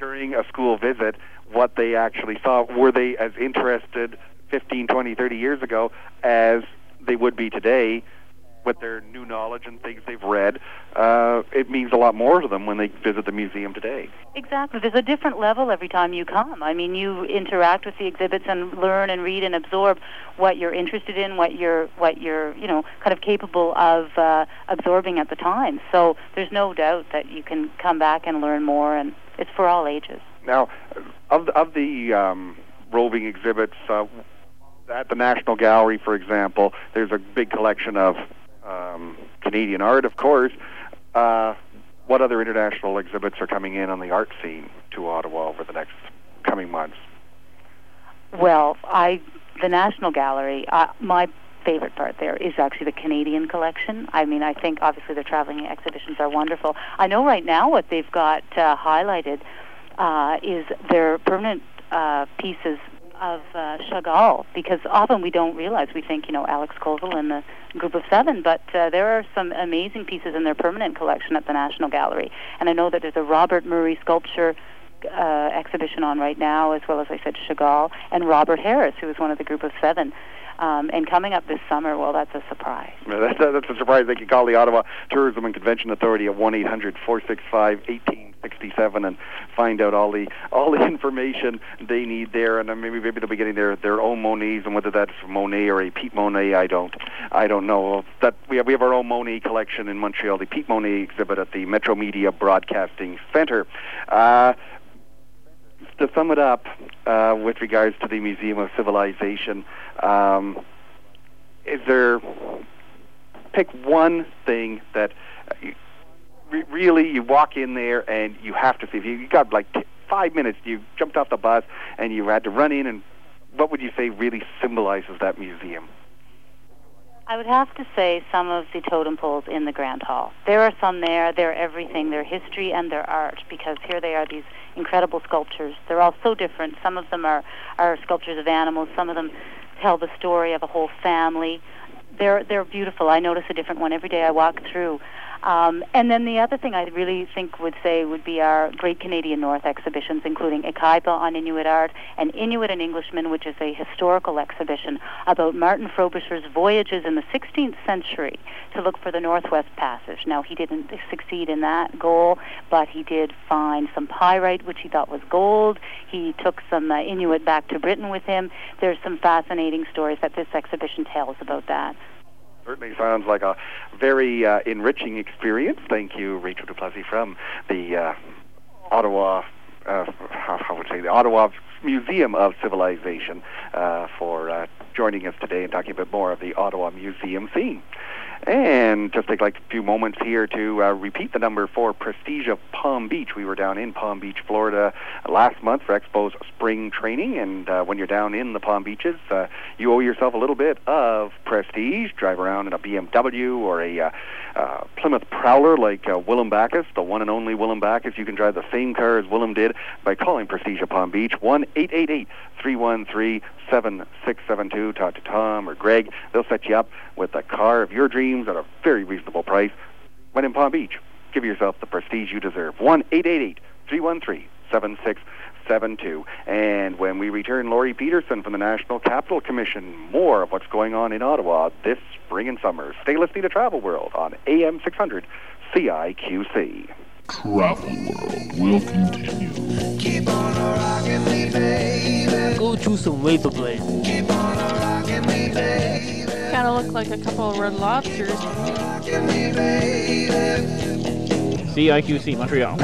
during a school visit what they actually saw. Were they as interested fifteen, twenty, thirty years ago as they would be today with their new knowledge and things they've read? Uh, it means a lot more to them when they visit the museum today. Exactly. There's a different level every time you come. I mean, you interact with the exhibits and learn and read and absorb what you're interested in, what you're, what you're, you know, kind of capable of uh, absorbing at the time. So there's no doubt that you can come back and learn more, and it's for all ages. Now, of the, of the um, roving exhibits, uh, at the National Gallery, for example, there's a big collection of um, Canadian art, of course. Uh, what other international exhibits are coming in on the art scene to Ottawa over the next coming months? Well, I the National Gallery, uh, my favorite part there is actually the Canadian collection. I mean, I think obviously the traveling exhibitions are wonderful. I know right now what they've got uh, highlighted uh, is their permanent uh, pieces of uh, Chagall, because often we don't realize, we think, you know, Alex Colville and the Group of Seven, but uh, there are some amazing pieces in their permanent collection at the National Gallery. And I know that there's a Robert Murray sculpture uh, exhibition on right now, as well as I said Chagall, and Robert Harris, who was one of the Group of Seven. Um, and coming up this summer, well, that's a surprise. Yeah, that's, that's a surprise. They can call the Ottawa Tourism and Convention Authority at one eight hundred, four six five, one eight six seven and find out all the all the information they need there. And maybe maybe they'll be getting their, their own Monets, and whether that's Monet or a Pete Monet, I don't I don't know. That we have we have our own Monet collection in Montreal, the Pete Monet exhibit at the Metro Media Broadcasting Centre. Uh, To sum it up, uh, with regards to the Museum of Civilization, um, is there, pick one thing that you, re- really you walk in there and you have to see. If you, you got like t- five minutes, you jumped off the bus and you had to run in, and what would you say really symbolizes that museum? I would have to say some of the totem poles in the Grand Hall. There are some there. They're everything. They're history and they're art, because here they are, these incredible sculptures. They're all so different. Some of them are, are sculptures of animals. Some of them tell the story of a whole family. They're they're beautiful. I notice a different one every day I walk through. Um, and then the other thing I really think would say would be our Great Canadian North exhibitions, including Ekaipa on Inuit art and Inuit and Englishman, which is a historical exhibition about Martin Frobisher's voyages in the sixteenth century to look for the Northwest Passage. Now, he didn't succeed in that goal, but he did find some pyrite, which he thought was gold. He took some uh, Inuit back to Britain with him. There's some fascinating stories that this exhibition tells about that. Certainly sounds like a very uh, enriching experience. Thank you, Rachel Duplessis from the uh, Ottawa, uh, how, how would I say, the Ottawa Museum of Civilization uh, for uh, joining us today and talking a bit more of the Ottawa Museum scene. And just take like a few moments here to uh, repeat the number for Prestige of Palm Beach. We were down in Palm Beach, Florida last month for Expo's spring training, and uh, when you're down in the Palm Beaches, uh, you owe yourself a little bit of prestige. Drive around in a B M W or a uh, uh, Plymouth Prowler like uh, Willem Backus, the one and only Willem Backus. You can drive the same car as Willem did by calling Prestige of Palm Beach, one eight eight eight, three one three, seven six seven two. Talk to Tom or Greg. They'll set you up with the car of your dreams at a very reasonable price. When in Palm Beach, give yourself the prestige you deserve. one eight eight eight, three one three, seven six seven two. And when we return, Laurie Peterson from the National Capital Commission, more of what's going on in Ottawa this spring and summer. Stay listening to Travel World on A M six hundred C I Q C. Travel World will continue. Keep on rocking me, baby. Go choose some razor blades. Keep on rocking me, baby. Kind of look like a couple of red lobsters. Rocking me, baby. C I Q C, Montreal.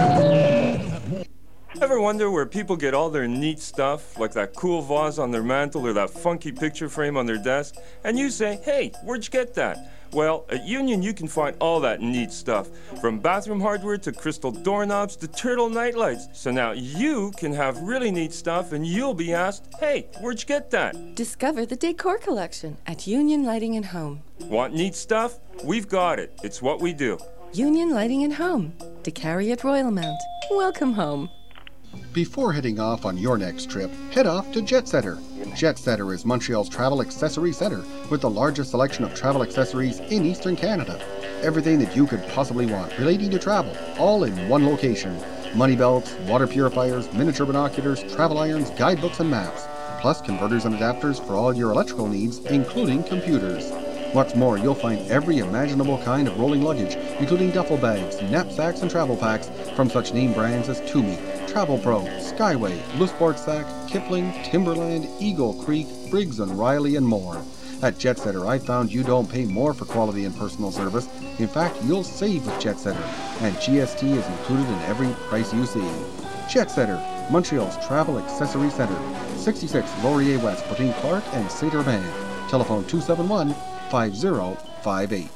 Ever wonder where people get all their neat stuff, like that cool vase on their mantle or that funky picture frame on their desk, and you say, hey, where'd you get that? Well, at Union you can find all that neat stuff, from bathroom hardware to crystal doorknobs to turtle nightlights. So now you can have really neat stuff and you'll be asked, hey, where'd you get that? Discover the Decor Collection at Union Lighting and Home. Want neat stuff? We've got it. It's what we do. Union Lighting and Home. To carry at Royalmount. Welcome home. Before heading off on your next trip, head off to Jet Setter. Jet Setter is Montreal's travel accessory center with the largest selection of travel accessories in Eastern Canada. Everything that you could possibly want relating to travel, all in one location. money belts, water purifiers, miniature binoculars, travel irons, guidebooks, and maps, plus converters and adapters for all your electrical needs, including computers. What's more, you'll find every imaginable kind of rolling luggage, including duffel bags, knapsacks, and travel packs from such name brands as Toomey, Travel Pro, Skyway, Lousport Sack, Kipling, Timberland, Eagle Creek, Briggs and Riley, and more. At JetSetter, I found you don't pay more for quality and personal service. In fact, you'll save with JetSetter, and G S T is included in every price you see. JetSetter, Montreal's travel accessory center, sixty-six Laurier West between Clark and Saint-Urbain. Telephone two seven one, five zero five eight.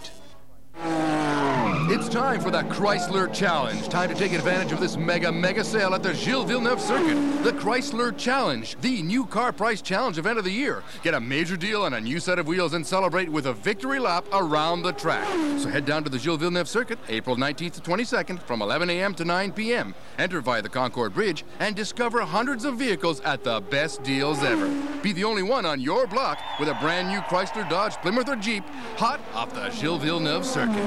It's time for the Chrysler Challenge. Time to take advantage of this mega, mega sale at the Gilles Villeneuve Circuit. The Chrysler Challenge, the new car price challenge event of the year. Get a major deal on a new set of wheels and celebrate with a victory lap around the track. So head down to the Gilles Villeneuve Circuit, April nineteenth to twenty-second from eleven a m to nine p m Enter via the Concord Bridge and discover hundreds of vehicles at the best deals ever. Be the only one on your block with a brand new Chrysler, Dodge, Plymouth, or Jeep, hot off the Gilles Villeneuve Circuit.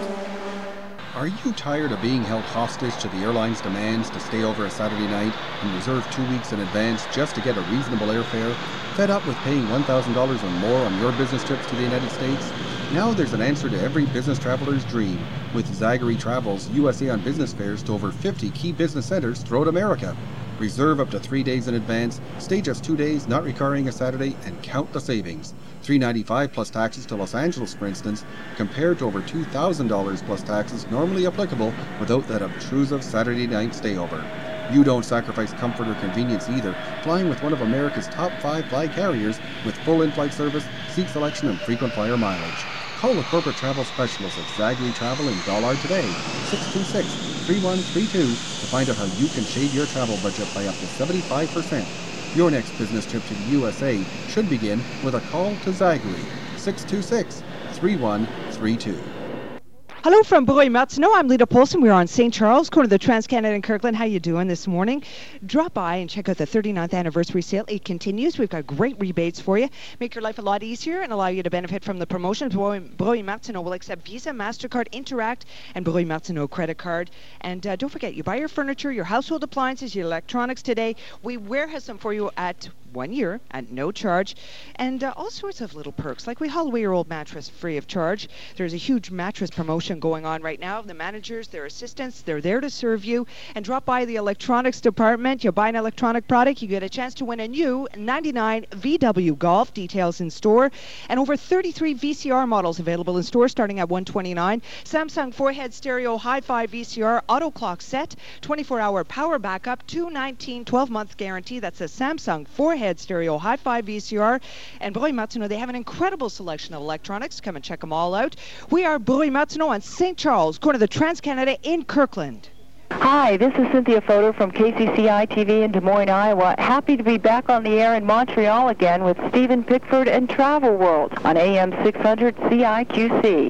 Are you tired of being held hostage to the airline's demands to stay over a Saturday night and reserve two weeks in advance just to get a reasonable airfare? Fed up with paying one thousand dollars or more on your business trips to the United States? Now there's an answer to every business traveler's dream with Zagary Travel's U S A on Business fares to over fifty key business centers throughout America. Reserve up to three days in advance, stay just two days, not requiring a Saturday, and count the savings. three hundred ninety-five dollars plus taxes to Los Angeles, for instance, compared to over two thousand dollars plus taxes normally applicable without that obtrusive Saturday night stayover. You don't sacrifice comfort or convenience either, flying with one of America's top five flag carriers with full in-flight service, seat selection, and frequent flyer mileage. Call the corporate travel specialist at Zagary Travel in Dollard today, six two six, three one three two, to find out how you can shave your travel budget by up to seventy-five percent. Your next business trip to the U S A should begin with a call to Zagary, six two six, three one three two. Hello from Broye-Martineau. I'm Lita Polson. We're on Saint Charles, corner of the Trans-Canada and Kirkland. How you doing this morning? Drop by and check out the thirty-ninth anniversary sale. It continues. We've got great rebates for you. Make your life a lot easier and allow you to benefit from the promotions. Broye-Martineau will accept Visa, MasterCard, Interact, and Broye-Martineau credit card. And uh, don't forget, you buy your furniture, your household appliances, your electronics today. We warehouse them for you at one year at no charge, and uh, all sorts of little perks, like we haul away your old mattress free of charge. There's a huge mattress promotion going on right now. The managers, their assistants, they're there to serve you. And drop by the electronics department. You buy an electronic product, you get a chance to win a new ninety-nine V W Golf. Details in store, and over thirty-three V C R models available in store starting at one hundred twenty-nine dollars. Samsung four-head stereo hi-fi V C R auto clock set, twenty-four hour power backup, two hundred nineteen twelve month guarantee. That's a Samsung four-head stereo hi-fi V C R. And Broye-Martineau, they have an incredible selection of electronics. Come and check them all out. We are Broye-Martineau on Saint Charles, corner of the Trans-Canada in Kirkland. Hi, this is Cynthia Fodor from K C C I T V in Des Moines, Iowa. Happy to be back on the air in Montreal again with Stephen Pickford and Travel World on A M six hundred C I Q C.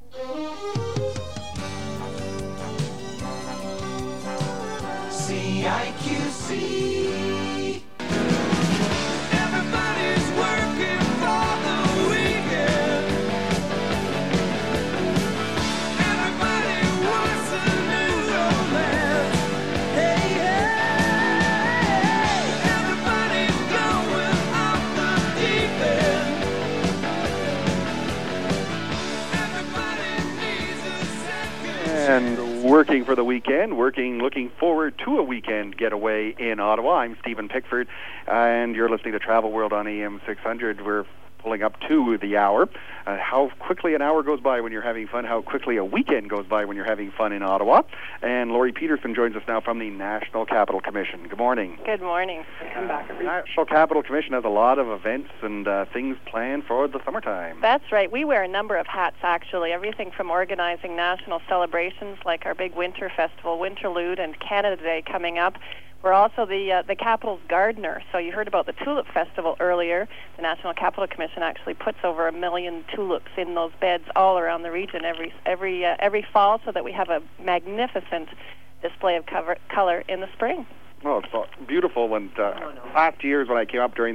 C I Q C. And working for the weekend, working, looking forward to a weekend getaway in Ottawa. I'm Stephen Pickford, and you're listening to Travel World on A M six hundred. We're pulling up to the hour. Uh, how quickly an hour goes by when you're having fun, how quickly a weekend goes by when you're having fun in Ottawa. And Laurie Peterson joins us now from the National Capital Commission. Good morning. Good morning. Come back. The National Capital Commission has a lot of events and uh, things planned for the summertime. That's right. We wear a number of hats, actually. Everything from organizing national celebrations like our big winter festival, Winterlude, and Canada Day coming up. We're also the uh, the capital's gardener. So you heard about the Tulip Festival earlier. The National Capital Commission actually puts over a million tulips in those beds all around the region every every uh, every fall, so that we have a magnificent display of cover, color in the spring. Well, it's beautiful. And uh, last years when I came up during the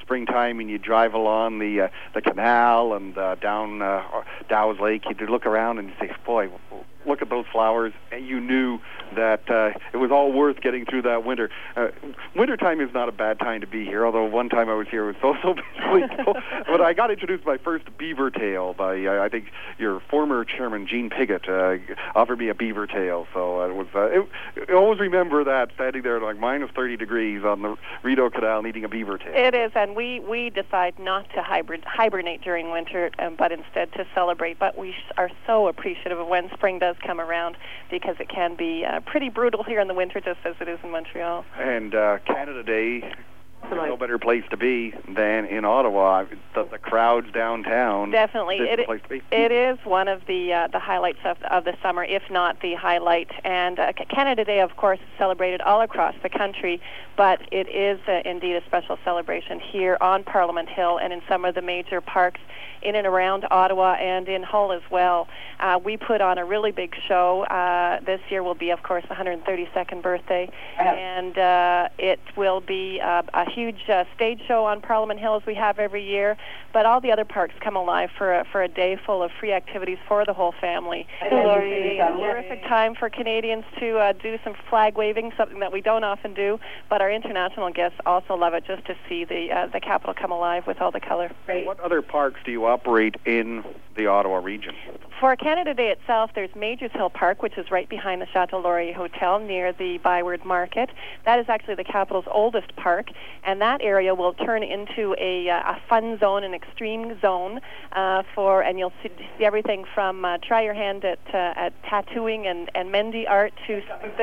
springtime and you drive along the uh, the canal and uh, down uh, Dow's Lake, you'd look around and you say, boy, look at those flowers, and you knew that uh, it was all worth getting through that winter. Uh, wintertime is not a bad time to be here, although one time I was here, it was so, so busy. But I got introduced to my first beaver tail by, uh, I think, your former chairman, Gene Piggott, uh, offered me a beaver tail. So uh, it was, uh, it, I always remember that, standing there like minus thirty degrees on the Rideau Canal and eating a beaver tail. It is, and we, we decide not to hybrid, hibernate during winter, um, but instead to celebrate. But we are so appreciative of when spring does come around, because it can be uh, pretty brutal here in the winter, just as it is in Montreal. And uh, Canada Day, there's no better place to be than in Ottawa. The, the crowds downtown. Definitely, It's it, the place to be. it is one of the uh, the highlights of, of the summer, if not the highlight. And uh, Canada Day, of course, is celebrated all across the country, but it is uh, indeed a special celebration here on Parliament Hill and in some of the major parks in and around Ottawa and in Hull as well. Uh, we put on a really big show. Uh, this year will be, of course, the one hundred thirty-second birthday, and uh, it will be uh, a huge uh, stage show on Parliament Hill as we have every year, but all the other parks come alive for a, for a day full of free activities for the whole family. It's a terrific time for Canadians to uh, do some flag waving, something that we don't often do, but our international guests also love it, just to see the uh, the capital come alive with all the color. What other parks do you operate in the Ottawa region? For Canada Day itself, there's Majors Hill Park, which is right behind the Chateau Laurier Hotel near the Byward Market. That is actually the capital's oldest park, and that area will turn into a, uh, a fun zone, an extreme zone uh, for, and you'll see, see everything from uh, try your hand at uh, at tattooing and, and Mendy art to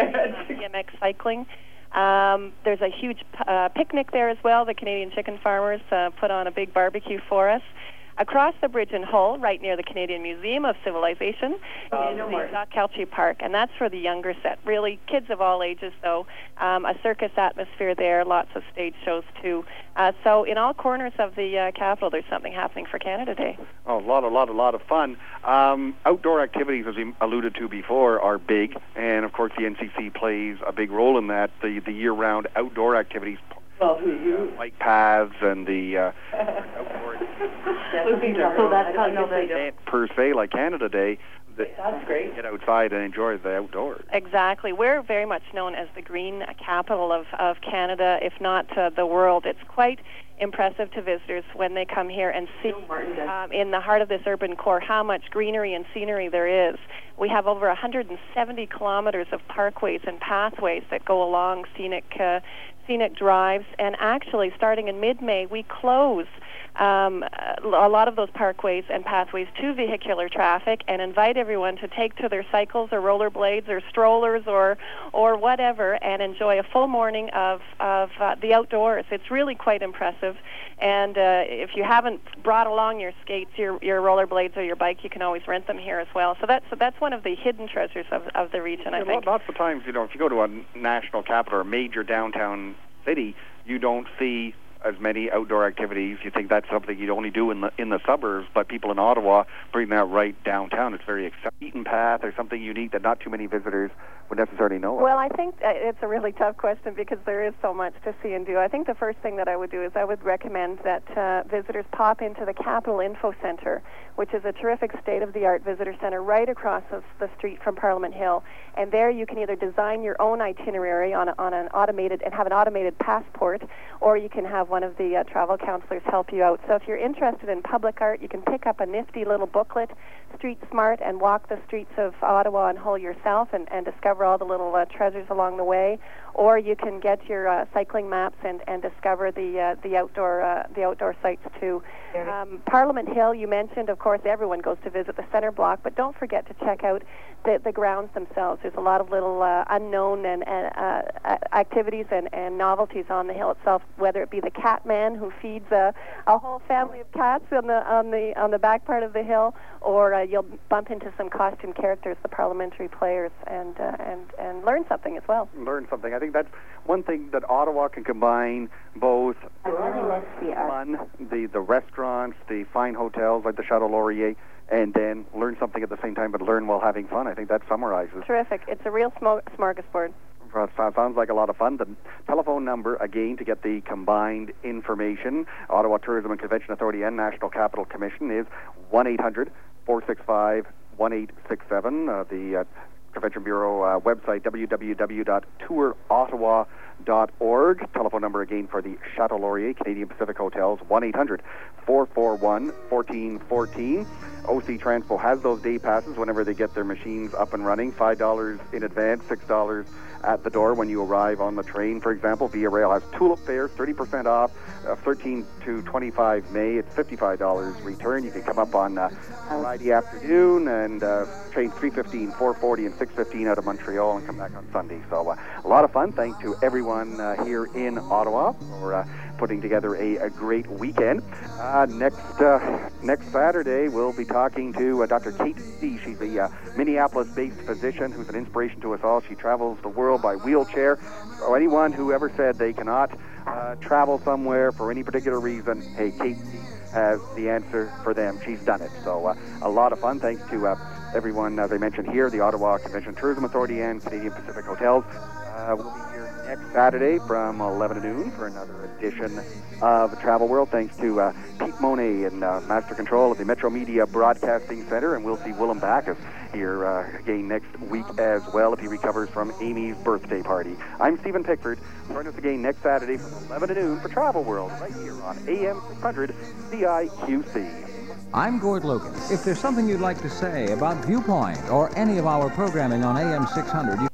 B M X cycling. Um, there's a huge uh, picnic there as well. The Canadian chicken farmers uh, put on a big barbecue for us. Across the bridge in Hull, right near the Canadian Museum of Civilization, um, is the Jacques Cartier Park, and that's for the younger set. Really, kids of all ages, though. Um, a circus atmosphere there, lots of stage shows, too. Uh, so in all corners of the uh, capital, there's something happening for Canada Day. Oh, a lot, a lot, a lot of fun. Um, outdoor activities, as we alluded to before, are big, and of course the N C C plays a big role in that. The, the year-round outdoor activities, Well, the uh, bike paths and the uh, outdoor so that's how no they per se, like Canada Day, the, That's great. get outside and enjoy the outdoors. Exactly. We're very much known as the green capital of, of Canada, if not uh, the world. It's quite impressive to visitors when they come here and see um, in the heart of this urban core how much greenery and scenery there is. We have over one hundred seventy kilometers of parkways and pathways that go along scenic uh, scenic drives, and actually starting in mid-May we close um, a lot of those parkways and pathways to vehicular traffic and invite everyone to take to their cycles or rollerblades or strollers or or whatever and enjoy a full morning of, of uh, the outdoors. It's really quite impressive, and uh, if you haven't brought along your skates, your, your rollerblades or your bike, you can always rent them here as well. So that's that's one of the hidden treasures of, of the region, I Yeah, think. Lots of times, you know, if you go to a national capital or a major downtown city, you don't see as many outdoor activities. You think that's something you'd only do in the in the suburbs, but people in Ottawa bring that right downtown. It's very exciting. Eaton path or something unique that not too many visitors would necessarily know of. Well, I think uh, it's a really tough question because there is so much to see and do. I think the first thing that I would do is I would recommend that uh, visitors pop into the Capital Info Center, which is a terrific state-of-the-art visitor center right across the, the street from Parliament Hill. And there you can either design your own itinerary on, a, on an automated and have an automated passport, or you can have one of the uh, travel counselors help you out. So if you're interested in public art, you can pick up a nifty little booklet, Street Smart, and walk the streets of Ottawa and Hull yourself and, and discover all the little uh, treasures along the way. Or you can get your uh, cycling maps and, and discover the uh, the outdoor uh, the outdoor sites too. Um, Parliament Hill, you mentioned, of course, everyone goes to visit the center block, but don't forget to check out the, the grounds themselves. There's a lot of little uh, unknown and, and uh, activities and, and novelties on the hill itself, whether it be the cat man who feeds a, a whole family of cats on the on the on the back part of the hill, or uh, you'll bump into some costume characters, the parliamentary players, and uh, and and learn something as well. Learn something. I think that's one thing that Ottawa can combine, both fun, the, the restaurants, the fine hotels like the Chateau Laurier, and then learn something at the same time, but learn while having fun. I think that summarizes. Terrific. It's a real smo- smorgasbord. Uh, sounds like a lot of fun. The telephone number, again, to get the combined information, Ottawa Tourism and Convention Authority and National Capital Commission, is one eight hundred four six five one eight six seven. Uh, the uh, Convention Bureau uh, website, w w w dot tour ottawa dot org. Telephone number again for the Chateau Laurier Canadian Pacific Hotels, one eight hundred four four one one four one four. O C Transpo has those day passes whenever they get their machines up and running. five dollars in advance, six dollars at the door when you arrive on the train. For example, Via Rail has Tulip fares, thirty percent off, uh, thirteen to twenty-five May. It's fifty-five dollars return. You can come up on uh, Friday afternoon and uh, train three fifteen, four forty, and six fifteen out of Montreal and come back on Sunday. So uh, a lot of fun. Thanks to everyone uh, here in Ottawa for uh, putting together a, a great weekend. Uh, next uh, next Saturday, we'll be talking to uh, Doctor Kate C. She's a uh, Minneapolis-based physician who's an inspiration to us all. She travels the world by wheelchair. So anyone who ever said they cannot uh, travel somewhere for any particular reason, hey, Kate C. has the answer for them. She's done it. So uh, a lot of fun. Thanks to uh, everyone, as I mentioned here, the Ottawa Convention Tourism Authority and Canadian Pacific Hotels. Uh, we'll be here next Saturday from eleven to noon for another edition of Travel World. Thanks to uh, Pete Monet and uh, Master Control of the Metro Media Broadcasting Center. And we'll see Willem Backus here uh, again next week as well if he recovers from Amy's birthday party. I'm Stephen Pickford. Join us again next Saturday from eleven to noon for Travel World right here on A M six hundred C I Q C. I'm Gord Logan. If there's something you'd like to say about Viewpoint or any of our programming on A M six hundred, you